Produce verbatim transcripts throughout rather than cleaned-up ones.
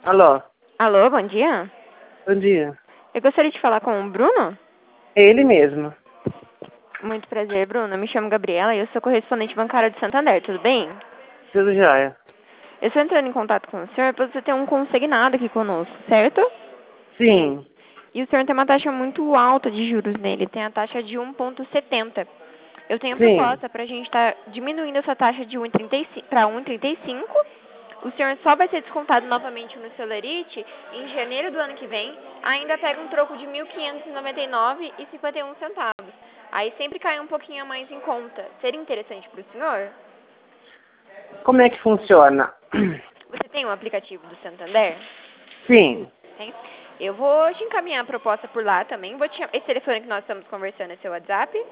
Alô? Alô, bom dia. Bom dia. Eu gostaria de falar com o Bruno. É ele mesmo. Muito prazer, Bruno. Eu me chamo Gabriela e eu sou correspondente bancária de Santander, tudo bem? Tudo jóia. Eu estou entrando em contato com o senhor para você ter um consignado aqui conosco, certo? Sim. E o senhor tem uma taxa muito alta de juros nele, tem a taxa de um vírgula setenta. Eu tenho a Sim. proposta para a gente estar diminuindo essa taxa de um vírgula trinta e cinco para um vírgula trinta e cinco. O senhor só vai ser descontado novamente no seu lerite em janeiro do ano que vem. Ainda pega um troco de mil quinhentos e noventa e nove reais e cinquenta e um centavos. Aí sempre cai um pouquinho a mais em conta. Seria interessante para o senhor? Como é que funciona? Você tem um aplicativo do Santander? Sim. Tem? Eu vou te encaminhar a proposta por lá também. Vou te... Esse telefone que nós estamos conversando é seu WhatsApp?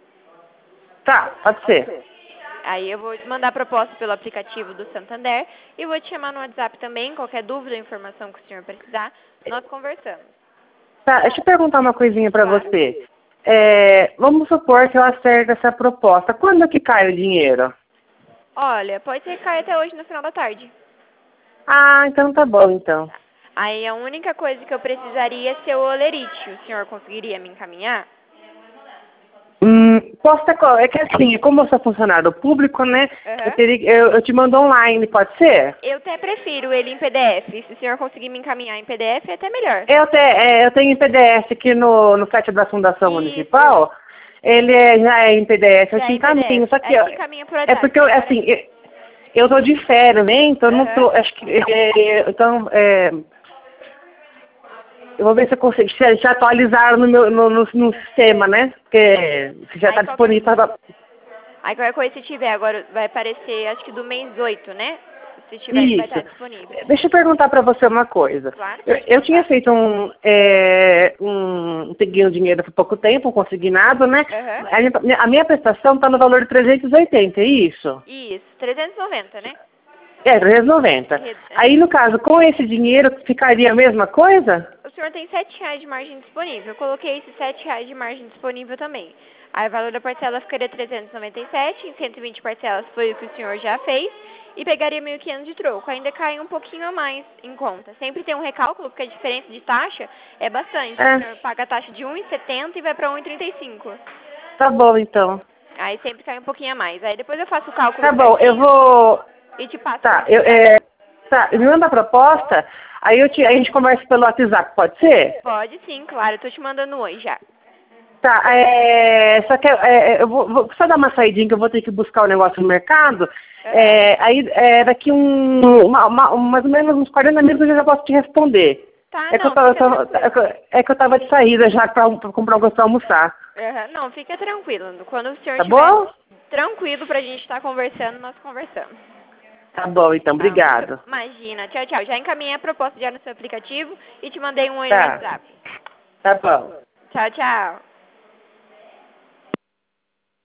Tá, pode ser. Aí eu vou te mandar a proposta pelo aplicativo do Santander e vou te chamar no WhatsApp também. Qualquer dúvida ou informação que o senhor precisar, nós conversamos. Tá, deixa eu perguntar uma coisinha pra Claro. você. É, vamos supor que eu acerte essa proposta. Quando que cai o dinheiro? Olha, pode ser que caia até hoje no final da tarde. Ah, então tá bom, então. Aí a única coisa que eu precisaria é seu olerite. O senhor conseguiria me encaminhar? Hum, posso ter, co- é que assim, como eu sou funcionário público, né? Eu, Aham. teria, eu, eu te mando online, pode ser? Eu até prefiro ele em P D F. Se o senhor conseguir me encaminhar em P D F, é até melhor. Eu, te, é, eu tenho em P D F aqui no, no site da Fundação Isso. Municipal. Ele é- já é em P D F, eu Já te é em P D encaminho. F. Só que Aí ó, te encaminha por é WhatsApp, porque, eu, melhor assim, ainda. eu, eu tô de férias, né? Então eu não Aham. tô, acho que, é, então, é, eu vou ver se eu consigo, se já atualizaram no, meu, no, no, no sistema, né? Porque se já Aí está qualquer, disponível. Tá, aí qualquer coisa se tiver, agora vai aparecer, acho que do mês oito, né? Se tiver, vai isso. estar disponível. Deixa eu perguntar para você uma coisa. Claro, Eu, pode eu tinha perguntar. feito um, é, um, peguei um dinheiro por pouco tempo, um consignado, né? Aham. A minha, a minha prestação está no valor de trezentos e oitenta, é isso? Isso, trezentos e noventa, né? É, trezentos e noventa. Arred- Aí, é. no caso, com esse dinheiro, ficaria a mesma coisa? O senhor tem sete reais de margem disponível. Eu coloquei esses sete reais de margem disponível também. Aí o valor da parcela ficaria trezentos e noventa e sete, em cento e vinte parcelas foi o que o senhor já fez, e pegaria mil e quinhentos de troco. Ainda cai um pouquinho a mais em conta. Sempre tem um recálculo, porque a diferença de taxa é bastante. O É, senhor paga a taxa de um vírgula setenta e vai para um vírgula trinta e cinco. tá bom, então. Aí sempre cai um pouquinho a mais. Aí depois eu faço o cálculo Tá bom, eu certinho vou... e te passo por Tá, eu, WhatsApp. é, tá, me manda a proposta, aí eu te, a gente conversa pelo WhatsApp, pode ser? Pode sim, claro. Eu tô te mandando hoje já. Tá, é, só que é, é, eu vou, vou só dar uma saidinha que eu vou ter que buscar o negócio no mercado. Aham. É, aí é, daqui um, uma, uma, mais ou menos uns quarenta minutos eu já posso te responder. Tá, É que eu não, tava, eu fica tava- é tranquilo. que eu é que eu tava de saída já pra, pra comprar algo pra almoçar. Aham, não, fica tranquilo. Quando o senhor Tá estiver bom? tranquilo pra gente estar conversando, nós conversamos. Tá bom, então, Tá, muito... obrigado. Imagina. Tchau, tchau. Já encaminhei a proposta já no seu aplicativo e te mandei um oi no Tá, WhatsApp. tá bom. Tchau, tchau.